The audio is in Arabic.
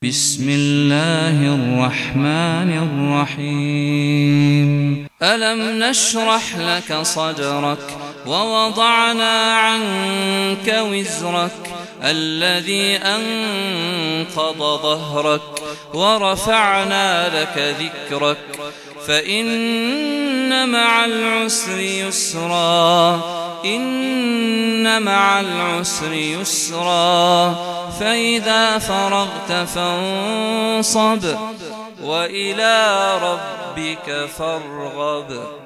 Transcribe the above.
بسم الله الرحمن الرحيم ألم نشرح لك صدرك ووضعنا عنك وزرك الذي أنقض ظهرك ورفعنا لك ذكرك فإن مع العسر يسرا إن مع العسر يسرا فإذا فرغت فانصب وإلى ربك فارغب.